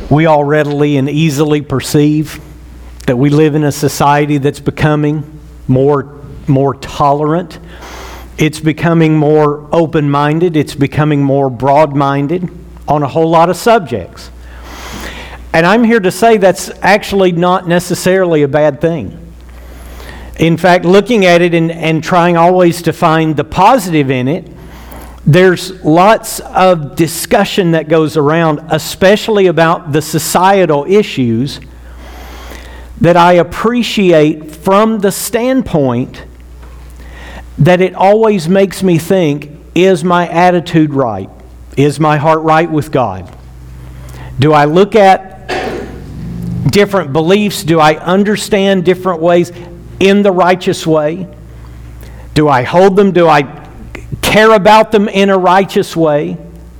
We all readily and easily perceive that we live in a society that's becoming more tolerant. It's becoming more open-minded. It's becoming more broad-minded on a whole lot of subjects. And I'm here to say that's actually not necessarily a bad thing. In fact, looking at it and trying always to find the positive in it, there's lots of discussion that goes around, especially about the societal issues, that I appreciate from the standpoint that it always makes me think, is my attitude right? Is my heart right with God? Do I look at different beliefs? Do I understand different ways in the righteous way? Do I hold them? Do I care about them in a righteous way?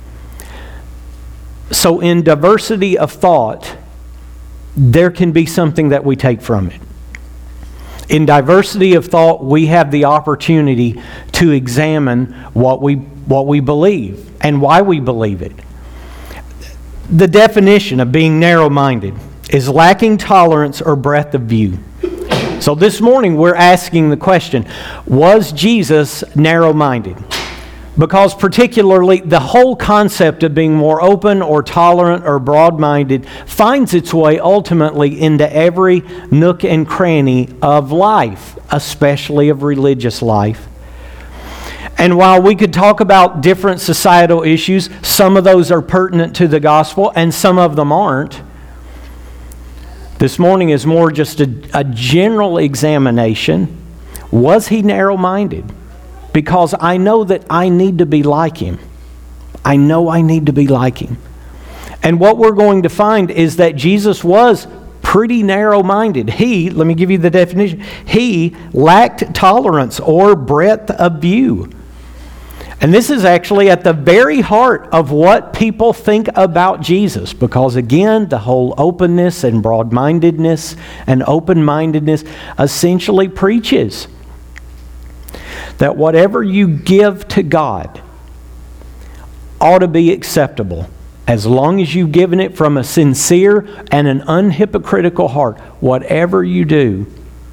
So in diversity of thought, there can be something that we take from it. In diversity of thought, we have the opportunity to examine what we believe and why we believe it. The definition of being narrow-minded is lacking tolerance or breadth of view. So this morning we're asking the question, was Jesus narrow-minded? Because particularly the whole concept of being more open or tolerant or broad-minded finds its way ultimately into every nook and cranny of life, especially of religious life. And while we could talk about different societal issues, some of those are pertinent to the gospel and some of them aren't. This morning is more just a general examination. Was he narrow-minded? Because I know that I need to be like him. I know I need to be like him. And what we're going to find is that Jesus was pretty narrow-minded. Let me give you the definition. He lacked tolerance or breadth of view. And this is actually at the very heart of what people think about Jesus. Because again, the whole openness and broad-mindedness and open-mindedness essentially preaches that whatever you give to God ought to be acceptable, as long as you've given it from a sincere and an unhypocritical heart. Whatever you do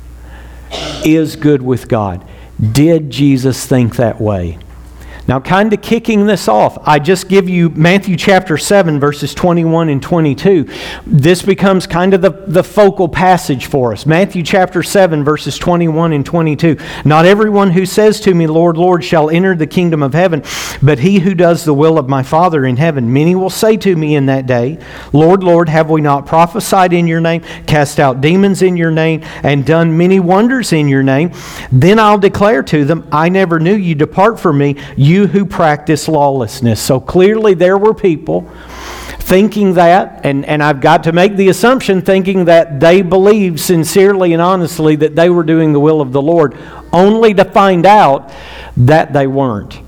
is good with God. Did Jesus think that way? Now, kind of kicking this off, I just give you Matthew chapter 7, verses 21 and 22. This becomes kind of the focal passage for us. Matthew chapter 7, verses 21 and 22. Not everyone who says to me, Lord, Lord, shall enter the kingdom of heaven, but he who does the will of my Father in heaven. Many will say to me in that day, Lord, Lord, have we not prophesied in your name, cast out demons in your name, and done many wonders in your name? Then I'll declare to them, I never knew you. Depart from me, you who practice lawlessness. So clearly there were people thinking that, and I've got to make the assumption, thinking that they believed sincerely and honestly that they were doing the will of the Lord, only to find out that they weren't.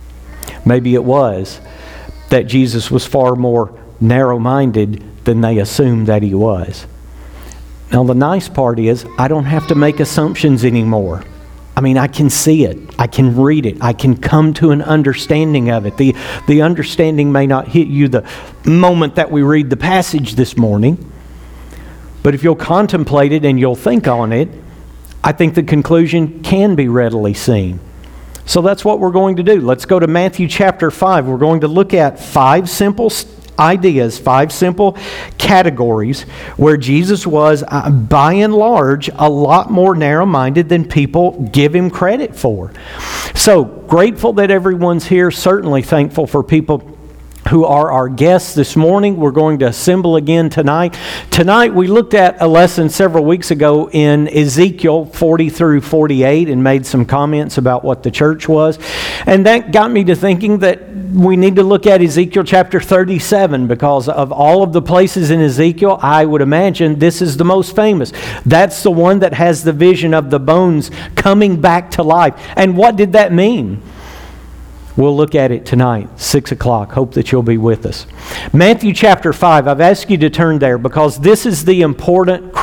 Maybe it was that Jesus was far more narrow-minded than they assumed that he was. Now the nice part is, I don't have to make assumptions anymore. I mean, I can see it. I can read it. I can come to an understanding of it. The understanding may not hit you the moment that we read the passage this morning, but if you'll contemplate it and you'll think on it, I think the conclusion can be readily seen. So that's what we're going to do. Let's go to Matthew chapter 5. We're going to look at 5 simple ideas, 5 simple categories where Jesus was, by and large, a lot more narrow-minded than people give him credit for. So, grateful that everyone's here. Certainly thankful for people who are our guests this morning. We're going to assemble again tonight. Tonight we looked at a lesson several weeks ago in Ezekiel 40 through 48 and made some comments about what the church was. And that got me to thinking that we need to look at Ezekiel chapter 37 because of all of the places in Ezekiel, I would imagine this is the most famous. That's the one that has the vision of the bones coming back to life. And what did that mean? We'll look at it tonight, 6 o'clock. Hope that you'll be with us. Matthew chapter 5, I've asked you to turn there because this is the important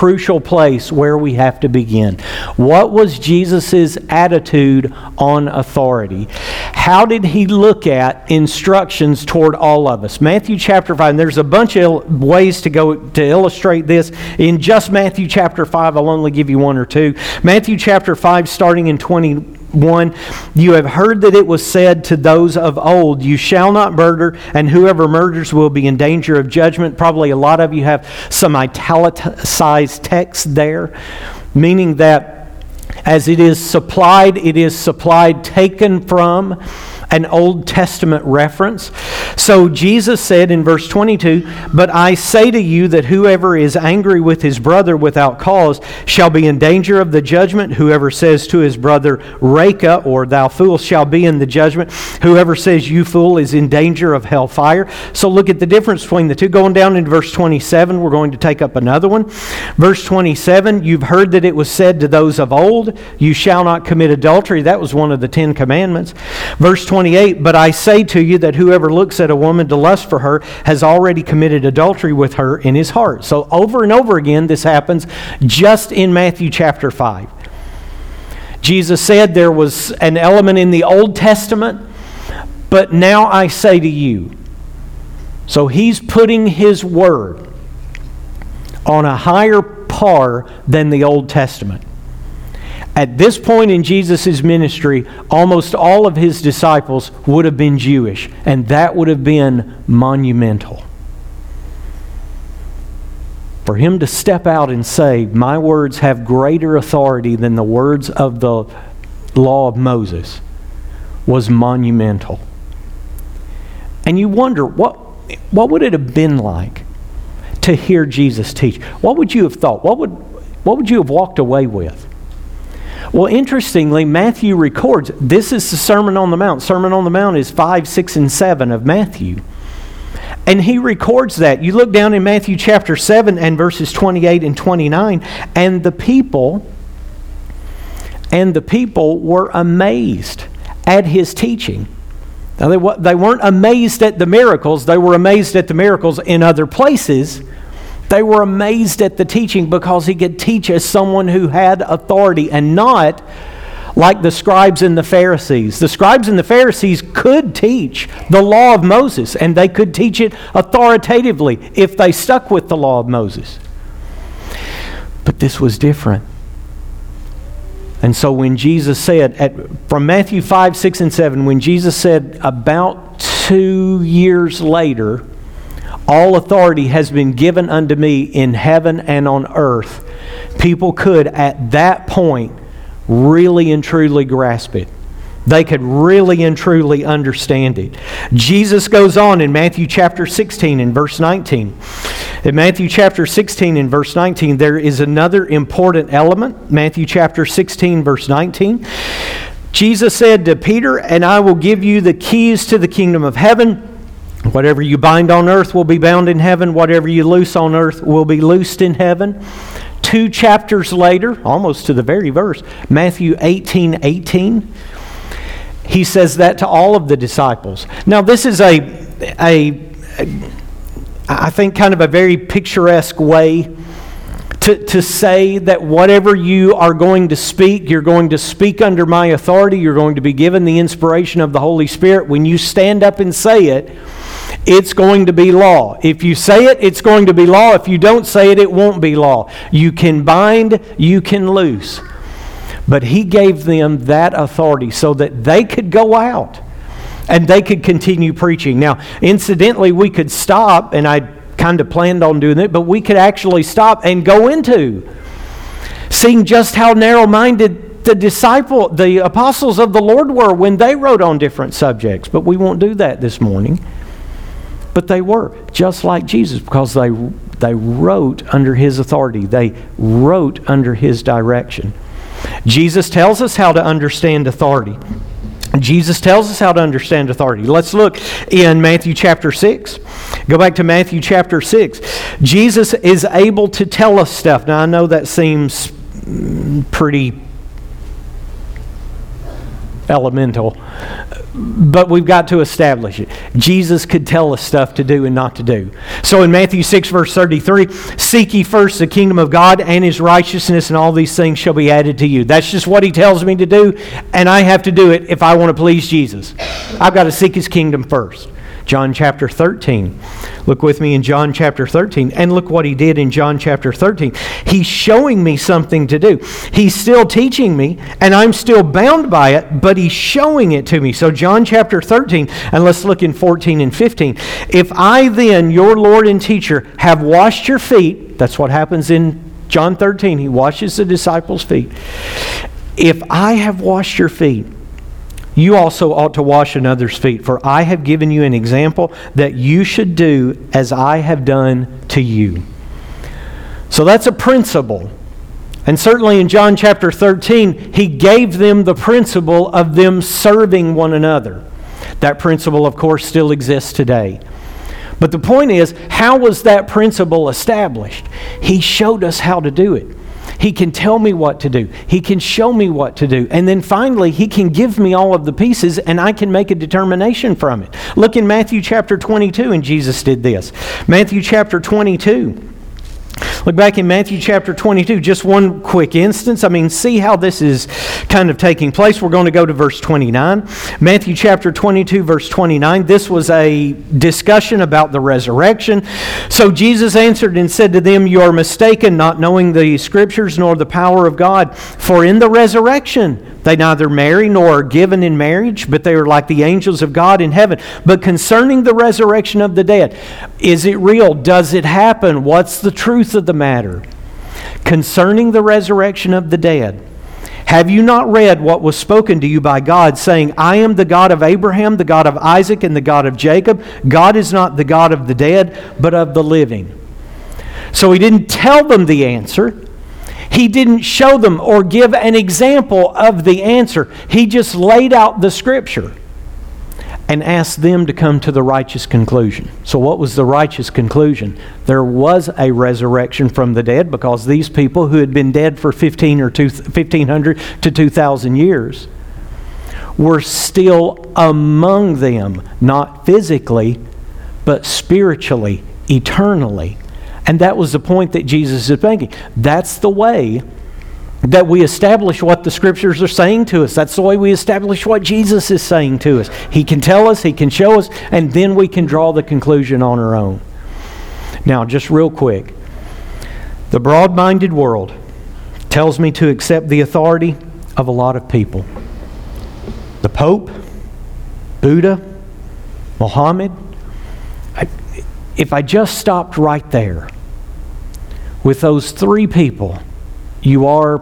crucial place where we have to begin. What was Jesus' attitude on authority? How did he look at instructions toward all of us? Matthew chapter 5, and there's a bunch of ways to go to illustrate this. In just Matthew chapter 5, I'll only give you one or two. Matthew chapter 5, starting in 21, you have heard that it was said to those of old, you shall not murder, and whoever murders will be in danger of judgment. Probably a lot of you have some italicized text there, meaning that as it is supplied taken from an Old Testament reference. So Jesus said in verse 22, but I say to you that whoever is angry with his brother without cause shall be in danger of the judgment. Whoever says to his brother, Reka, or thou fool, shall be in the judgment. Whoever says, you fool, is in danger of hellfire. So look at the difference between the two. Going down into verse 27, we're going to take up another one. Verse 27, you've heard that it was said to those of old, you shall not commit adultery. That was one of the 10 commandments. Verse 28, but I say to you that whoever looks at a woman to lust for her has already committed adultery with her in his heart. So over and over again, this happens just in Matthew chapter 5. Jesus said there was an element in the Old Testament, but now I say to you. So he's putting his word on a higher par than the Old Testament. At this point in Jesus' ministry, almost all of his disciples would have been Jewish, and that would have been monumental. For him to step out and say, my words have greater authority than the words of the law of Moses, was monumental. And you wonder, what would it have been like to hear Jesus teach? What would you have thought? What would you have walked away with? Well, interestingly, Matthew records, this is the Sermon on the Mount. Sermon on the Mount is 5, 6, and 7 of Matthew. And he records that. You look down in Matthew chapter 7 and verses 28 and 29, and the people were amazed at his teaching. Now, they weren't amazed at the miracles. They were amazed at the miracles in other places. They were amazed at the teaching because he could teach as someone who had authority and not like the scribes and the Pharisees. The scribes and the Pharisees could teach the law of Moses, and they could teach it authoritatively if they stuck with the law of Moses. But this was different. And so when Jesus said, from Matthew 5, 6, and 7, when Jesus said about 2 years later, all authority has been given unto me in heaven and on earth, people could at that point really and truly grasp it. They could really and truly understand it. Jesus goes on in Matthew chapter 16 and verse 19. In Matthew chapter 16 and verse 19, there is another important element. Matthew chapter 16 verse 19. Jesus said to Peter, and I will give you the keys to the kingdom of heaven. Whatever you bind on earth will be bound in heaven. Whatever you loose on earth will be loosed in heaven. 2 chapters later, almost to the very verse, Matthew 18:18, he says that to all of the disciples. Now, this is I think, kind of a very picturesque way to say that whatever you are going to speak, you're going to speak under my authority. You're going to be given the inspiration of the Holy Spirit. When you stand up and say it, it's going to be law. If you say it, it's going to be law. If you don't say it, it won't be law. You can bind, you can loose. But he gave them that authority so that they could go out and they could continue preaching. Now, incidentally, we could stop, and I kind of planned on doing it, but we could actually stop and go into seeing just how narrow-minded the apostles of the Lord were when they wrote on different subjects. But we won't do that this morning. But they were just like Jesus because they wrote under his authority. They wrote under his direction. Jesus tells us how to understand authority. Jesus tells us how to understand authority. Let's look in Matthew chapter 6. Go back to Matthew chapter 6. Jesus is able to tell us stuff. Now, I know that seems pretty elemental. But we've got to establish it. Jesus could tell us stuff to do and not to do. So in Matthew 6, verse 33, seek ye first the kingdom of God and His righteousness, and all these things shall be added to you. That's just what He tells me to do, and I have to do it if I want to please Jesus. I've got to seek His kingdom first. John chapter 13. Look with me in John chapter 13. And look what He did in John chapter 13. He's showing me something to do. He's still teaching me, and I'm still bound by it, but He's showing it to me. So John chapter 13, and let's look in 14 and 15. If I then, your Lord and teacher, have washed your feet, that's what happens in John 13. He washes the disciples' feet. If I have washed your feet, you also ought to wash another's feet, for I have given you an example that you should do as I have done to you. So that's a principle. And certainly in John chapter 13, He gave them the principle of them serving one another. That principle, of course, still exists today. But the point is, how was that principle established? He showed us how to do it. He can tell me what to do. He can show me what to do. And then finally, He can give me all of the pieces, and I can make a determination from it. Look in Matthew chapter 22, and Jesus did this. Matthew chapter 22. Look back in Matthew chapter 22, just one quick instance. I mean, see how this is kind of taking place. We're going to go to verse 29. Matthew chapter 22, verse 29. This was a discussion about the resurrection. So Jesus answered and said to them, you are mistaken, not knowing the Scriptures nor the power of God. For in the resurrection they neither marry nor are given in marriage, but they are like the angels of God in heaven. But concerning the resurrection of the dead, is it real? Does it happen? What's the truth of the matter? Concerning the resurrection of the dead, have you not read what was spoken to you by God, saying, I am the God of Abraham, the God of Isaac, and the God of Jacob? God is not the God of the dead, but of the living. So He didn't tell them the answer. He didn't show them or give an example of the answer. He just laid out the Scripture and asked them to come to the righteous conclusion. So what was the righteous conclusion? There was a resurrection from the dead, because these people who had been dead for 1,500 to 2,000 years were still among them, not physically, but spiritually, eternally. And that was the point that Jesus is making. That's the way that we establish what the Scriptures are saying to us. That's the way we establish what Jesus is saying to us. He can tell us, He can show us, and then we can draw the conclusion on our own. Now, just real quick. The broad-minded world tells me to accept the authority of a lot of people. The Pope, Buddha, Muhammad. If I just stopped right there with those three people, you are,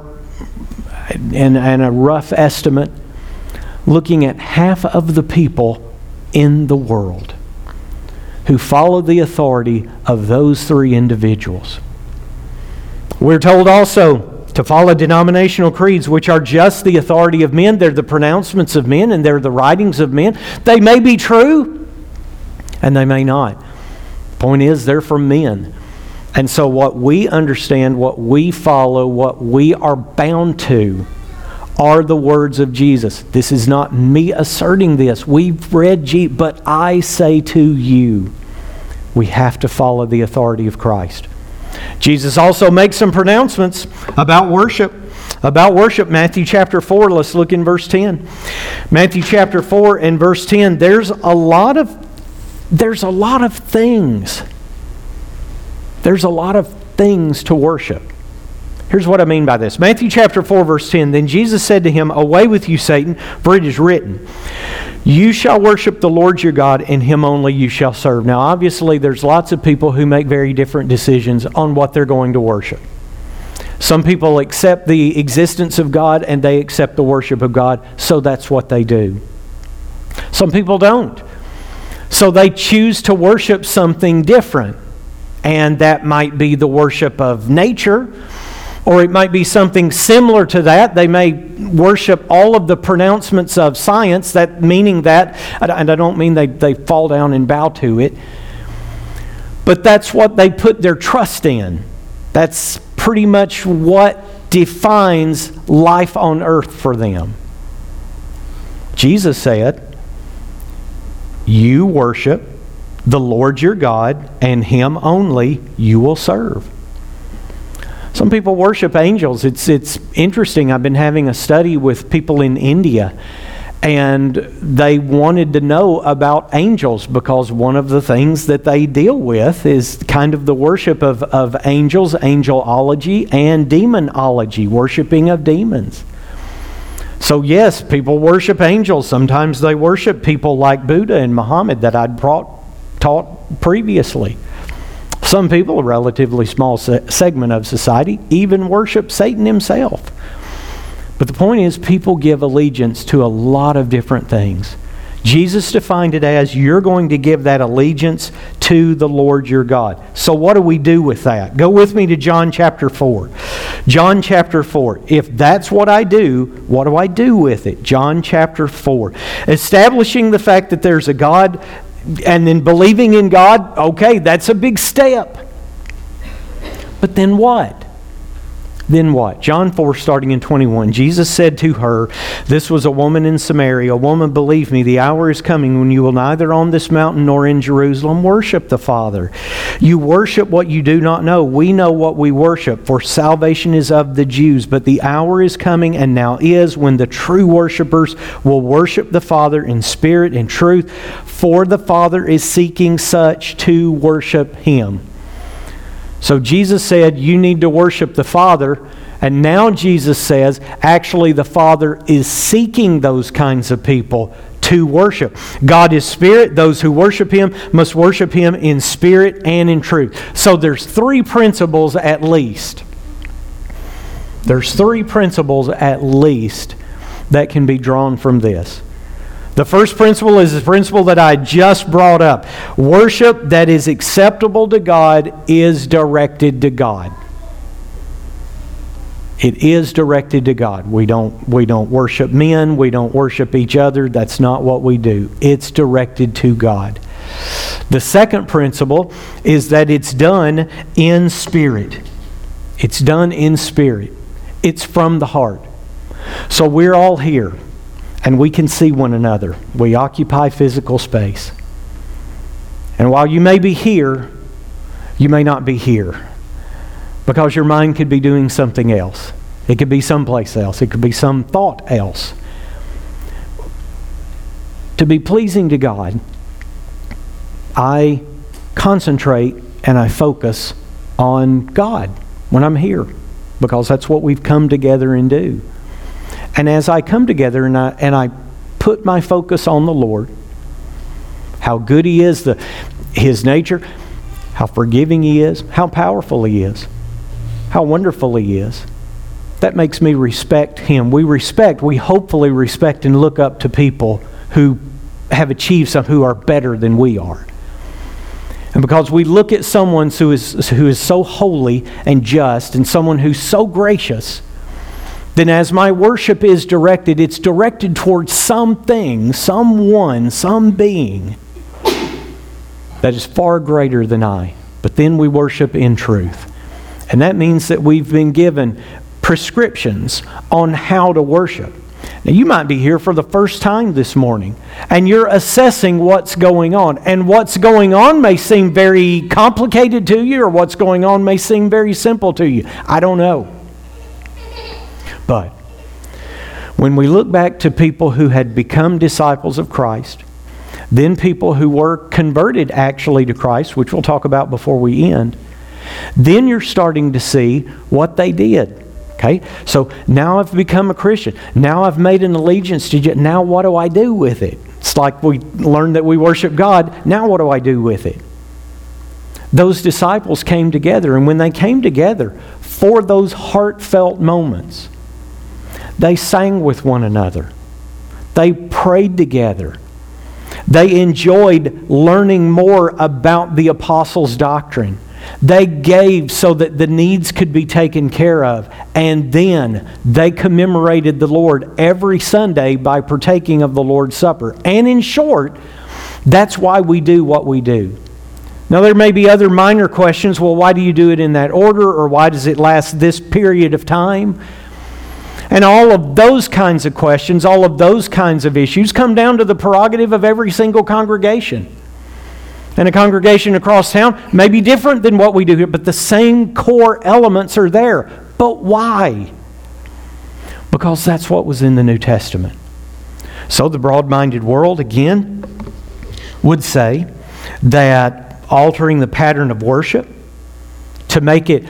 in a rough estimate, looking at half of the people in the world who follow the authority of those three individuals. We're told also to follow denominational creeds, which are just the authority of men. They're the pronouncements of men, and they're the writings of men. They may be true, and they may not. Point is, they're from men. And so what we understand, what we follow, what we are bound to are the words of Jesus. This is not me asserting this. We've read Jesus, but I say to you, we have to follow the authority of Christ. Jesus also makes some pronouncements about worship. Matthew chapter 4, let's look in verse 10. Matthew chapter 4 and verse 10, there's a lot of things. There's a lot of things to worship. Here's what I mean by this. Matthew chapter 4, verse 10, then Jesus said to him, away with you, Satan, for it is written, you shall worship the Lord your God, and Him only you shall serve. Now, obviously, there's lots of people who make very different decisions on what they're going to worship. Some people accept the existence of God, and they accept the worship of God, so that's what they do. Some people don't. So they choose to worship something different. And that might be the worship of nature, or it might be something similar to that. They may worship all of the pronouncements of science, that meaning that, and I don't mean they fall down and bow to it, but that's what they put their trust in. That's pretty much what defines life on earth for them. Jesus said, you worship the Lord your God, and Him only you will serve. Some people worship angels. It's interesting. I've been having a study with people in India, and they wanted to know about angels because one of the things that they deal with is kind of the worship of angels, angelology, and demonology, worshiping of demons. So yes, people worship angels. Sometimes they worship people like Buddha and Muhammad that I'd taught previously. Some people, a relatively small segment of society, even worship Satan himself. But the point is, people give allegiance to a lot of different things. Jesus defined it as, you're going to give that allegiance to the Lord your God. So what do we do with that? Go with me to John chapter 4. John chapter 4. If that's what I do, what do I do with it? John chapter 4. Establishing the fact that there's a God and then believing in God, okay, that's a big step. But then what? Then what? John 4, starting in 21. Jesus said to her, this was a woman in Samaria, woman, believe me, the hour is coming when you will neither on this mountain nor in Jerusalem worship the Father. You worship what you do not know. We know what we worship, for salvation is of the Jews. But the hour is coming, and now is, when the true worshipers will worship the Father in spirit and truth, for the Father is seeking such to worship Him. So Jesus said, you need to worship the Father. And now Jesus says, actually the Father is seeking those kinds of people to worship. God is spirit. Those who worship Him must worship Him in spirit and in truth. So there's three principles at least. There's three principles at least that can be drawn from this. The first principle is the principle that I just brought up. Worship that is acceptable to God is directed to God. It is directed to God. We don't worship men. We don't worship each other. That's not what we do. It's directed to God. The second principle is that it's done in spirit. It's done in spirit. It's from the heart. So we're all here. And we can see one another. We occupy physical space. And while you may be here, you may not be here. Because your mind could be doing something else. It could be someplace else. It could be some thought else. To be pleasing to God, I concentrate and I focus on God when I'm here. Because that's what we've come together and do. And as I come together and I put my focus on the Lord, how good He is, His nature, how forgiving He is, how powerful He is, how wonderful He is, that makes me respect Him. We hopefully respect and look up to people who have achieved something, who are better than we are. And because we look at someone who is so holy and just, and someone who's so gracious, then as my worship is directed, it's directed towards something, someone, some being that is far greater than I. But then we worship in truth. And that means that we've been given prescriptions on how to worship. Now, you might be here for the first time this morning, and you're assessing what's going on. And what's going on may seem very complicated to you, or what's going on may seem very simple to you. I don't know. But when we look back to people who had become disciples of Christ, then people who were converted actually to Christ, which we'll talk about before we end, then you're starting to see what they did. Okay? So now I've become a Christian. Now I've made an allegiance to you. Now what do I do with it? It's like we learned that we worship God. Now what do I do with it? Those disciples came together, and when they came together for those heartfelt moments, they sang with one another. They prayed together. They enjoyed learning more about the apostles' doctrine. They gave so that the needs could be taken care of. And then they commemorated the Lord every Sunday by partaking of the Lord's Supper. And in short, that's why we do what we do. Now, there may be other minor questions. Well, why do you do it in that order? Or why does it last this period of time? And all of those kinds of questions, all of those kinds of issues come down to the prerogative of every single congregation. And a congregation across town may be different than what we do here, but the same core elements are there. But why? Because that's what was in the New Testament. So the broad-minded world, again, would say that altering the pattern of worship to make it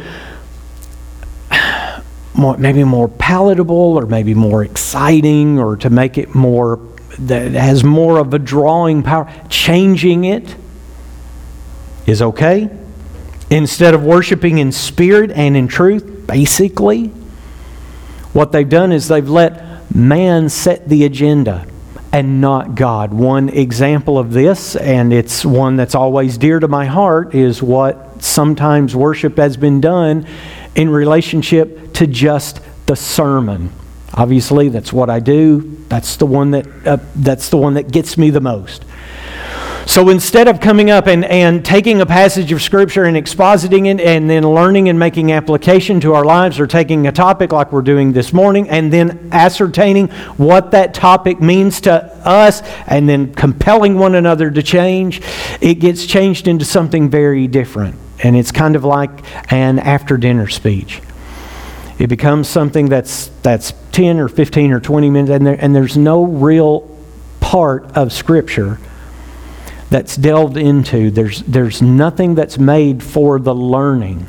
maybe more palatable or maybe more exciting, or to make it more, that has more of a drawing power, changing it is okay. Instead of worshiping in spirit and in truth, basically, what they've done is they've let man set the agenda and not God. One example of this, and it's one that's always dear to my heart, is what sometimes worship has been done in relationship to just the sermon. Obviously, that's what I do. That's the one that gets me the most. So instead of coming up and taking a passage of Scripture and expositing it and then learning and making application to our lives, or taking a topic like we're doing this morning and then ascertaining what that topic means to us and then compelling one another to change, it gets changed into something very different. And it's kind of like an after-dinner speech. It becomes something that's 10 or 15 or 20 minutes, and there's no real part of Scripture that's delved into. There's nothing that's made for the learning.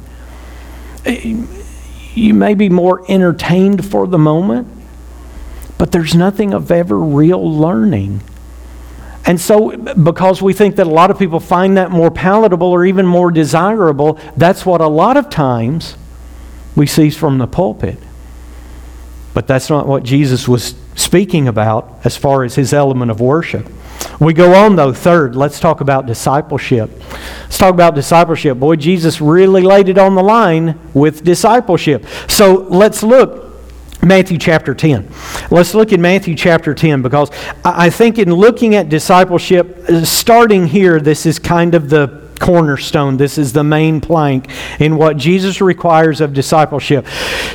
You may be more entertained for the moment, but there's nothing of ever real learning. And so, because we think that a lot of people find that more palatable or even more desirable, that's what a lot of times we see from the pulpit. But that's not what Jesus was speaking about as far as his element of worship. We go on, though. Third, let's talk about discipleship. Let's talk about discipleship. Boy, Jesus really laid it on the line with discipleship. So let's look Matthew chapter 10. Let's look at Matthew chapter 10, because I think in looking at discipleship, starting here, this is kind of the cornerstone. This is the main plank in what Jesus requires of discipleship.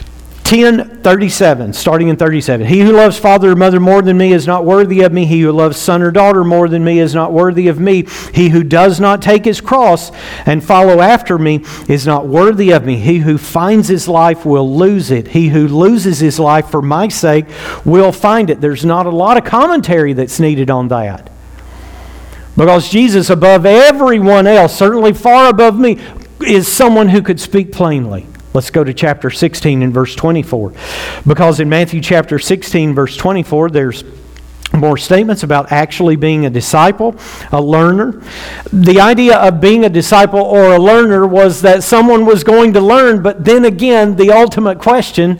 10:37, starting in 37. He who loves father or mother more than me is not worthy of me. He who loves son or daughter more than me is not worthy of me. He who does not take his cross and follow after me is not worthy of me. He who finds his life will lose it. He who loses his life for my sake will find it. There's not a lot of commentary that's needed on that. Because Jesus, above everyone else, certainly far above me, is someone who could speak plainly. Let's go to chapter 16 and verse 24. Because in Matthew chapter 16, verse 24, there's more statements about actually being a disciple, a learner. The idea of being a disciple or a learner was that someone was going to learn, but then again, the ultimate question,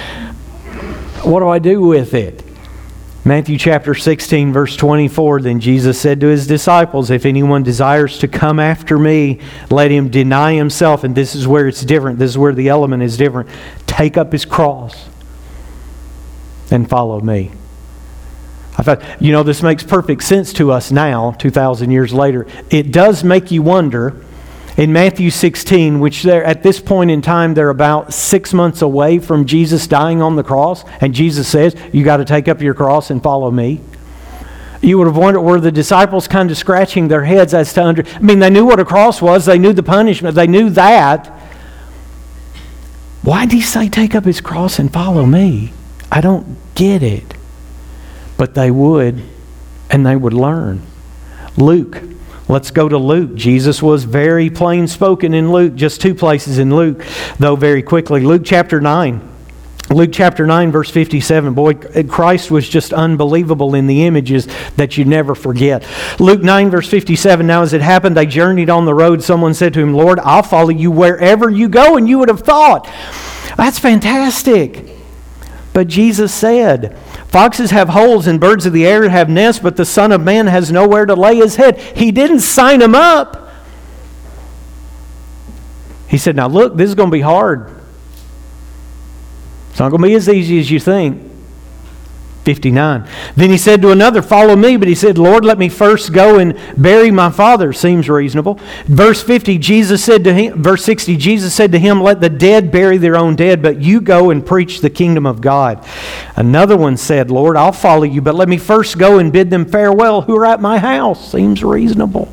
what do I do with it? Matthew chapter 16, verse 24, then Jesus said to his disciples, if anyone desires to come after me, let him deny himself. And this is where it's different. This is where the element is different. Take up his cross and follow me. I thought, this makes perfect sense to us now, 2,000 years later. It does make you wonder, in Matthew 16, which they're, at this point in time, they're about 6 months away from Jesus dying on the cross, and Jesus says, you got to take up your cross and follow me. You would have wondered, were the disciples kind of scratching their heads as to they knew what a cross was, they knew the punishment, they knew that. Why did he say take up his cross and follow me? I don't get it. But they would, and they would learn. Luke. Let's go to Luke. Jesus was very plain spoken in Luke. Just 2 places in Luke, though, very quickly. Luke chapter 9. Luke chapter 9, verse 57. Boy, Christ was just unbelievable in the images that you never forget. Luke 9, verse 57. Now as it happened, they journeyed on the road. Someone said to him, Lord, I'll follow you wherever you go. And you would have thought, that's fantastic. But Jesus said, foxes have holes and birds of the air have nests, but the Son of Man has nowhere to lay his head. He didn't sign them up. He said, now look, this is going to be hard. It's not going to be as easy as you think. 59. Then he said to another, follow me. But he said, Lord, let me first go and bury my father. Seems reasonable. Verse 60, Jesus said to him, let the dead bury their own dead, but you go and preach the kingdom of God. Another one said, Lord, I'll follow you, but let me first go and bid them farewell who are at my house. Seems reasonable.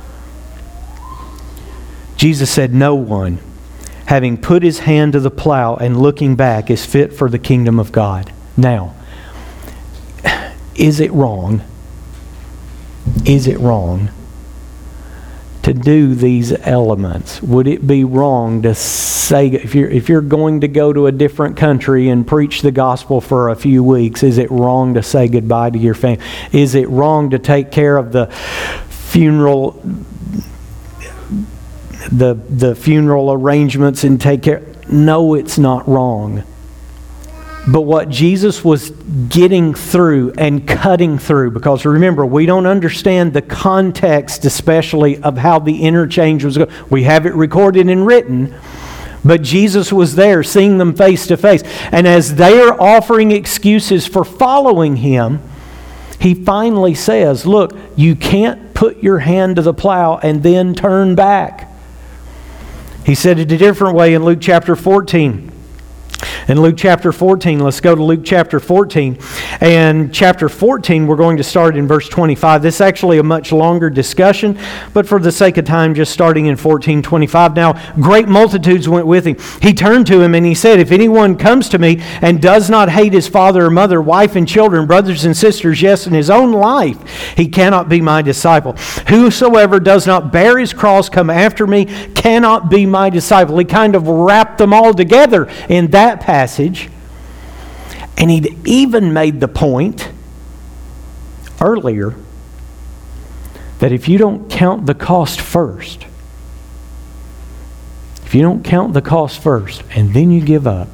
Jesus said, no one, having put his hand to the plow and looking back, is fit for the kingdom of God. Now, is it wrong? Is it wrong to do these elements? Would it be wrong to say, if you're going to go to a different country and preach the gospel for a few weeks, is it wrong to say goodbye to your family? Is it wrong to take care of the funeral, the funeral arrangements and take care? No, it's not wrong. But what Jesus was getting through and cutting through, because remember, we don't understand the context, especially of how the interchange was going. We have it recorded and written, but Jesus was there, seeing them face to face. And as they are offering excuses for following Him, He finally says, look, you can't put your hand to the plow and then turn back. He said it a different way in Luke chapter 14. In Luke chapter 14, let's go to Luke chapter 14. And chapter 14, we're going to start in verse 25. This is actually a much longer discussion, but for the sake of time, just starting in 14:25. Now, great multitudes went with him. He turned to him and he said, if anyone comes to me and does not hate his father or mother, wife and children, brothers and sisters, yes, in his own life, he cannot be my disciple. Whosoever does not bear his cross, come after me, cannot be my disciple. He kind of wrapped them all together in that passage. And he'd even made the point earlier that if you don't count the cost first, and then you give up,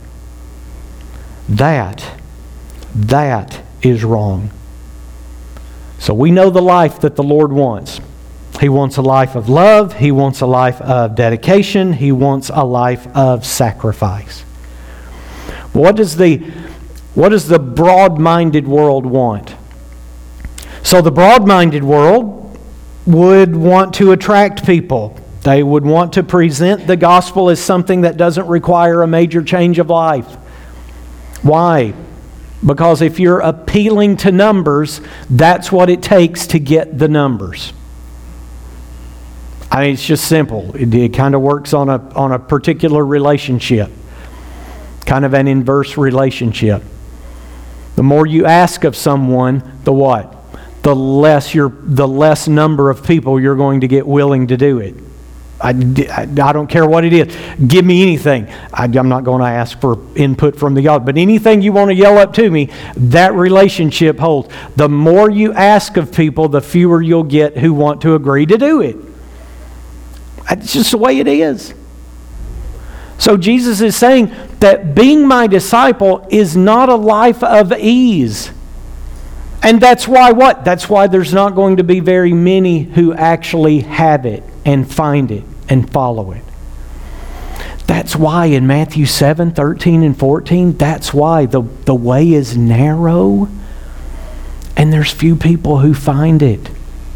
that is wrong. So we know the life that the Lord wants. He wants a life of love. He wants a life of dedication. He wants a life of sacrifice. What does the broad-minded world want? So the broad-minded world would want to attract people. They would want to present the gospel as something that doesn't require a major change of life. Why? Because if you're appealing to numbers, that's what it takes to get the numbers. I mean, it's just simple. It kind of works on a particular relationship. Kind of an inverse relationship. The more you ask of someone, the what? The less number of people you're going to get willing to do it. I don't care what it is. Give me anything. I'm not going to ask for input from the God, but anything you want to yell up to me, that relationship holds. The more you ask of people, the fewer you'll get who want to agree to do it. It's just the way it is. So Jesus is saying that being my disciple is not a life of ease. And that's why what? That's why there's not going to be very many who actually have it and find it and follow it. That's why in Matthew 7, 13 and 14, that's why the way is narrow and there's few people who find it.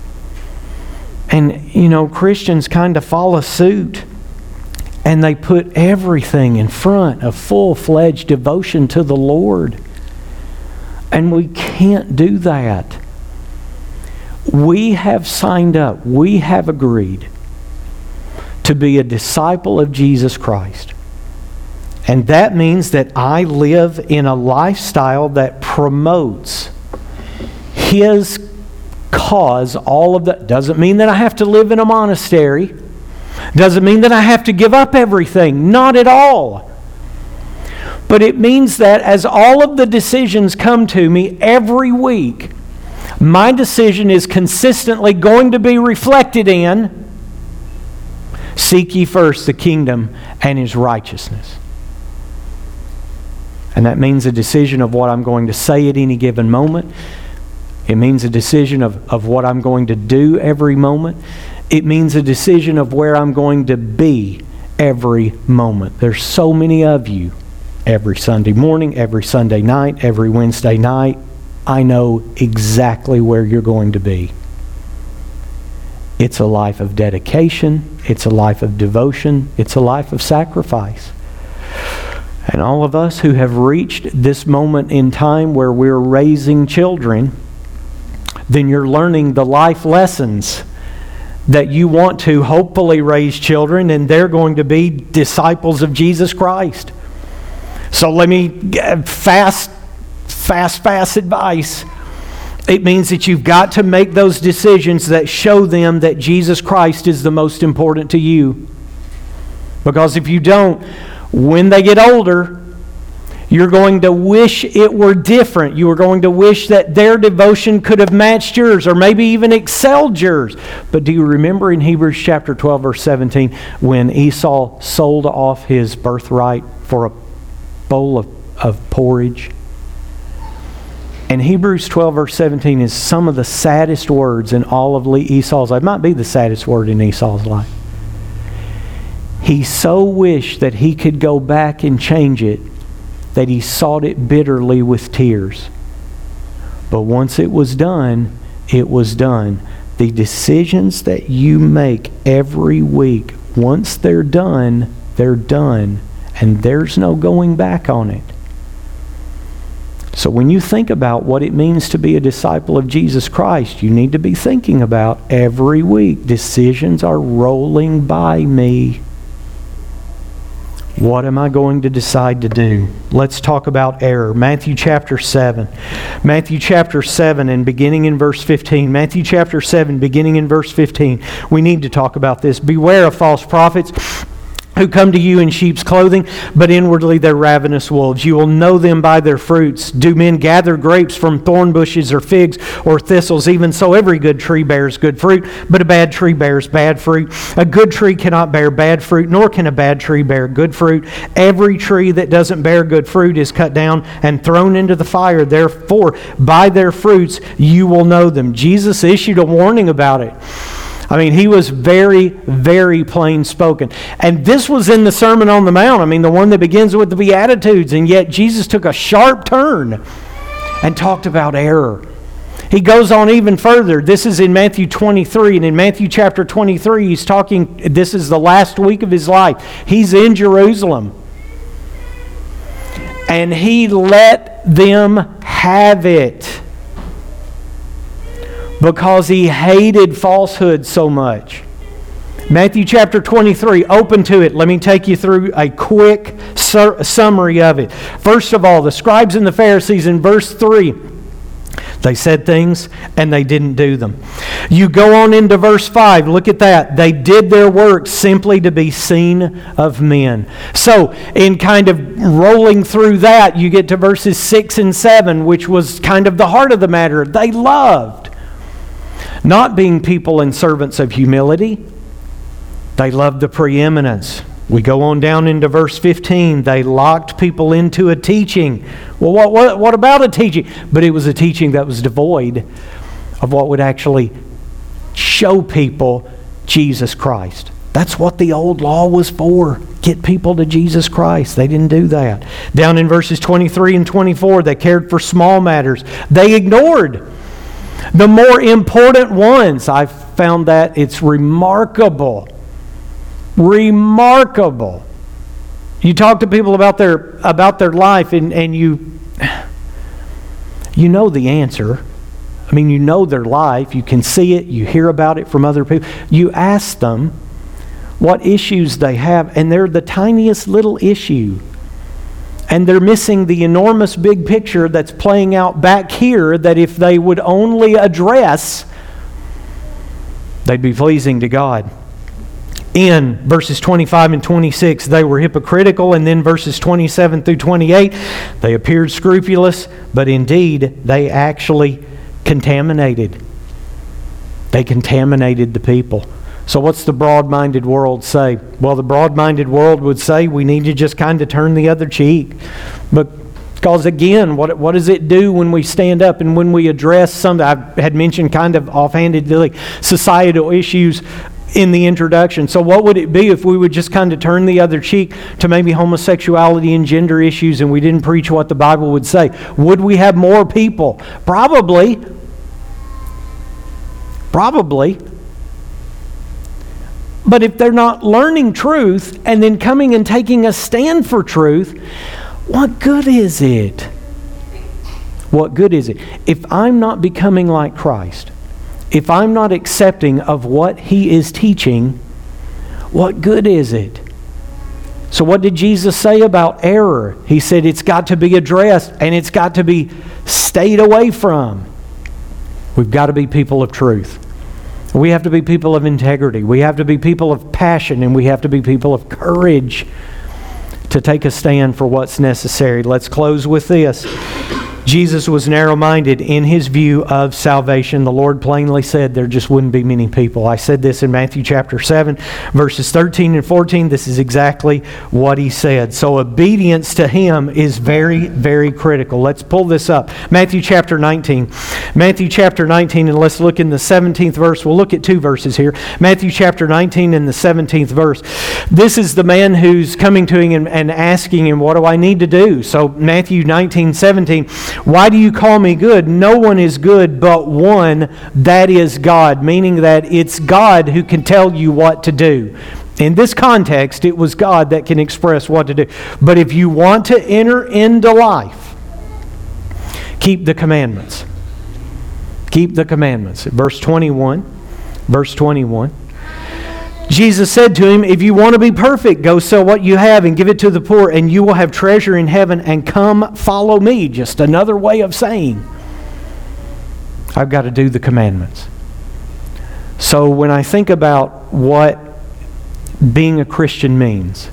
And, Christians kind of follow suit. And they put everything in front of full-fledged devotion to the Lord. And we can't do that. We have signed up. We have agreed to be a disciple of Jesus Christ. And that means that I live in a lifestyle that promotes His cause. All of that doesn't mean that I have to live in a monastery. Doesn't mean that I have to give up everything. Not at all. But it means that as all of the decisions come to me every week, my decision is consistently going to be reflected in seek ye first the kingdom and His righteousness. And that means a decision of what I'm going to say at any given moment. It means a decision of what I'm going to do every moment. It means a decision of where I'm going to be every moment. There's so many of you every Sunday morning, every Sunday night, every Wednesday night, I know exactly where you're going to be. It's a life of dedication. It's a life of devotion. It's a life of sacrifice. And all of us who have reached this moment in time where we're raising children, then you're learning the life lessons that you want to hopefully raise children, and they're going to be disciples of Jesus Christ. So let me fast advice. It means that you've got to make those decisions that show them that Jesus Christ is the most important to you. Because if you don't, when they get older, you're going to wish it were different. You are going to wish that their devotion could have matched yours or maybe even excelled yours. But do you remember in Hebrews chapter 12, verse 17, when Esau sold off his birthright for a bowl of porridge? And Hebrews 12, verse 17 is some of the saddest words in all of Esau's life. It might be the saddest word in Esau's life. He so wished that he could go back and change it that he sought it bitterly with tears. But once it was done, it was done. The decisions that you make every week, once they're done, and there's no going back on it. So when you think about what it means to be a disciple of Jesus Christ, you need to be thinking about every week, decisions are rolling by me. What am I going to decide to do? Let's talk about error. Matthew chapter 7. Matthew chapter 7 and beginning in verse 15. Matthew chapter 7 beginning in verse 15. We need to talk about this. Beware of false prophets who come to you in sheep's clothing, but inwardly they're ravenous wolves. You will know them by their fruits. Do men gather grapes from thorn bushes or figs or thistles? Even so, every good tree bears good fruit, but a bad tree bears bad fruit. A good tree cannot bear bad fruit, nor can a bad tree bear good fruit. Every tree that doesn't bear good fruit is cut down and thrown into the fire. Therefore, by their fruits you will know them. Jesus issued a warning about it. I mean, he was very, very plain spoken. And this was in the Sermon on the Mount. I mean, the one that begins with the Beatitudes. And yet Jesus took a sharp turn and talked about error. He goes on even further. This is in Matthew 23. And in Matthew chapter 23, he's talking, this is the last week of his life. He's in Jerusalem. And he let them have it, because he hated falsehood so much. Matthew chapter 23, open to it. Let me take you through a quick summary of it. First of all, the scribes and the Pharisees in verse 3, they said things and they didn't do them. You go on into verse 5, look at that. They did their work simply to be seen of men. So, in kind of rolling through that, you get to verses 6 and 7, which was kind of the heart of the matter. They loved not being people and servants of humility. They loved the preeminence. We go on down into verse 15. They locked people into a teaching. Well, what about a teaching? But it was a teaching that was devoid of what would actually show people Jesus Christ. That's what the old law was for. Get people to Jesus Christ. They didn't do that. Down in verses 23 and 24, they cared for small matters. They ignored the more important ones. I found that it's remarkable. Remarkable. You talk to people about their life and you know the answer. I mean, you know their life. You can see it. You hear about it from other people. You ask them what issues they have, and they're the tiniest little issue. And they're missing the enormous big picture that's playing out back here, that if they would only address, they'd be pleasing to God. In verses 25 and 26, they were hypocritical. And then verses 27 through 28, they appeared scrupulous, but indeed they actually contaminated. They contaminated the people. So what's the broad-minded world say? Well, the broad-minded world would say we need to just kind of turn the other cheek. But because again, what does it do when we stand up and when we address some, I had mentioned kind of offhandedly, societal issues in the introduction. So what would it be if we would just kind of turn the other cheek to maybe homosexuality and gender issues and we didn't preach what the Bible would say? Would we have more people? Probably. Probably. But if they're not learning truth and then coming and taking a stand for truth, what good is it? What good is it? If I'm not becoming like Christ, if I'm not accepting of what He is teaching, what good is it? So what did Jesus say about error? He said it's got to be addressed and it's got to be stayed away from. We've got to be people of truth. We have to be people of integrity. We have to be people of passion, and we have to be people of courage to take a stand for what's necessary. Let's close with this. Jesus was narrow-minded in His view of salvation. The Lord plainly said there just wouldn't be many people. I said this in Matthew chapter 7, verses 13 and 14. This is exactly what He said. So obedience to Him is very, very critical. Let's pull this up. Matthew chapter 19. Matthew chapter 19, and let's look in the 17th verse. We'll look at two verses here. Matthew chapter 19 and the 17th verse. This is the man who's coming to Him and asking Him, what do I need to do? So Matthew 19:17. Why do you call me good? No one is good but one, that is God. Meaning that it's God who can tell you what to do. In this context, it was God that can express what to do. But if you want to enter into life, keep the commandments. Keep the commandments. Verse 21. Verse 21. Jesus said to him, if you want to be perfect, go sell what you have and give it to the poor, and you will have treasure in heaven, and come follow me. Just another way of saying, I've got to do the commandments. So when I think about what being a Christian means,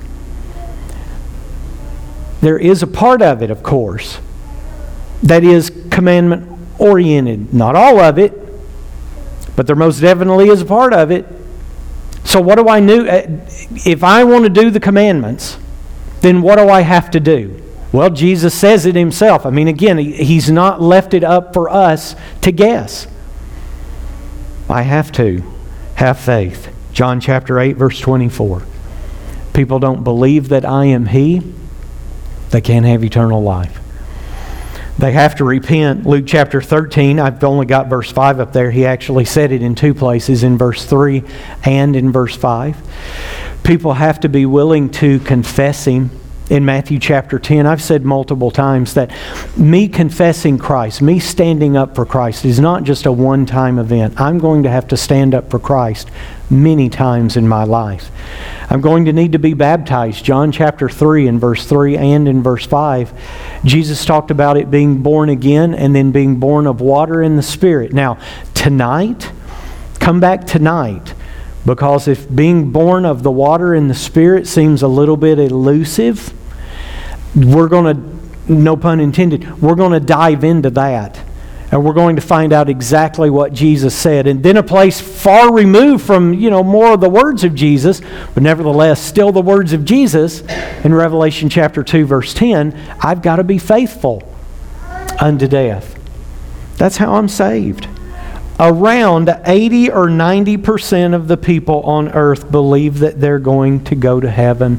there is a part of it, of course, that is commandment-oriented. Not all of it, but there most definitely is a part of it. So what do I do? If I want to do the commandments, then what do I have to do? Well, Jesus says it Himself. I mean, again, He's not left it up for us to guess. I have to have faith. John chapter 8, verse 24. People don't believe that I am He, they can't have eternal life. They have to repent. Luke chapter 13, I've only got verse 5 up there. He actually said it in two places, in verse 3 and in verse 5. People have to be willing to confess Him. In Matthew chapter 10, I've said multiple times that me confessing Christ, me standing up for Christ, is not just a one-time event. I'm going to have to stand up for Christ many times in my life. I'm going to need to be baptized. John chapter 3 in verse 3 and in verse 5, Jesus talked about it being born again and then being born of water and the Spirit. Now, tonight, come back tonight, because if being born of the water and the Spirit seems a little bit elusive, we're going to, no pun intended, we're going to dive into that. And we're going to find out exactly what Jesus said. And then a place far removed from, more of the words of Jesus, but nevertheless still the words of Jesus, in Revelation chapter 2, verse 10, I've got to be faithful unto death. That's how I'm saved. Around 80 or 90% of the people on earth believe that they're going to go to heaven.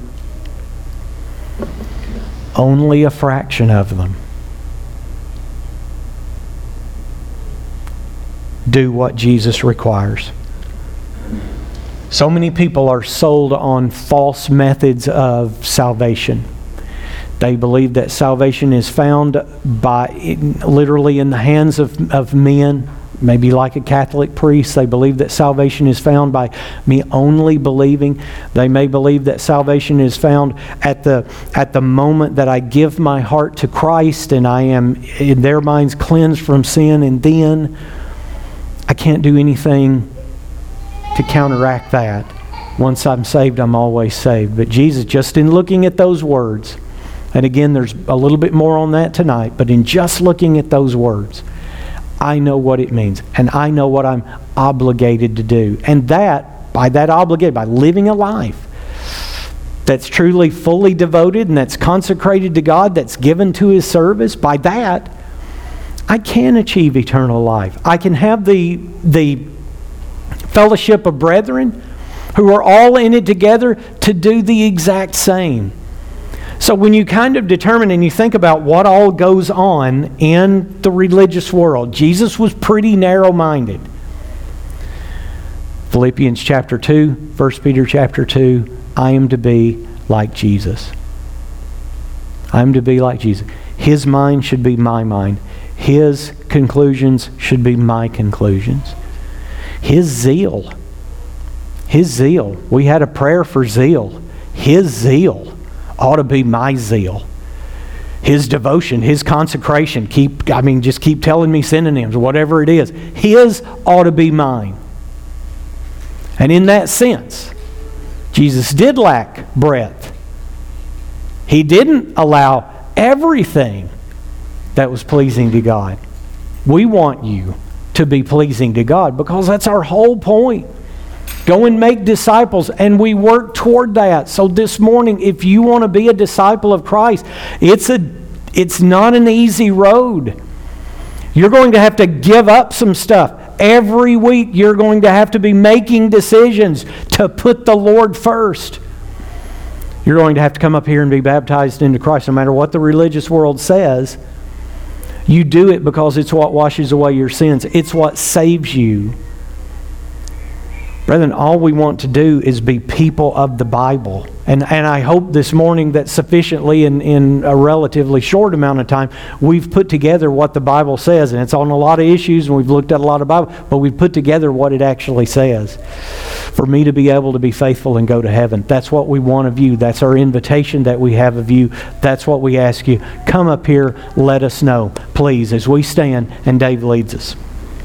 Only a fraction of them do what Jesus requires. So many people are sold on false methods of salvation. They believe that salvation is found literally in the hands of men, maybe like a Catholic priest. They believe that salvation is found by me only believing. They may believe that salvation is found at the moment that I give my heart to Christ and I am, in their minds, cleansed from sin, and then I can't do anything to counteract that. Once I'm saved, I'm always saved. But Jesus, just in looking at those words, and again, there's a little bit more on that tonight, but in just looking at those words, I know what it means, and I know what I'm obligated to do. And by living a life that's truly fully devoted and that's consecrated to God, that's given to His service, by that, I can achieve eternal life. I can have the fellowship of brethren. who are all in it together to do the exact same. So when you kind of determine and you think about what all goes on in the religious world, Jesus was pretty narrow-minded. Philippians chapter 2, 1 Peter chapter 2, I am to be like Jesus. I am to be like Jesus. His mind should be my mind. His conclusions should be my conclusions. His zeal. We had a prayer for zeal. His zeal ought to be my zeal. His devotion, His consecration. Just keep telling me synonyms, whatever it is. His ought to be mine. And in that sense, Jesus did lack breadth. He didn't allow everything that was pleasing to God. We want you to be pleasing to God because that's our whole point. Go and make disciples, and we work toward that. So this morning, if you want to be a disciple of Christ, it's not an easy road. You're going to have to give up some stuff. Every week, you're going to have to be making decisions to put the Lord first. You're going to have to come up here and be baptized into Christ, no matter what the religious world says. You do it because it's what washes away your sins. It's what saves you. Brethren, all we want to do is be people of the Bible. And I hope this morning that sufficiently in a relatively short amount of time, we've put together what the Bible says. And it's on a lot of issues, and we've looked at a lot of Bible, but we've put together what it actually says. For me to be able to be faithful and go to heaven. That's what we want of you. That's our invitation that we have of you. That's what we ask you. Come up here, let us know, please, as we stand and Dave leads us.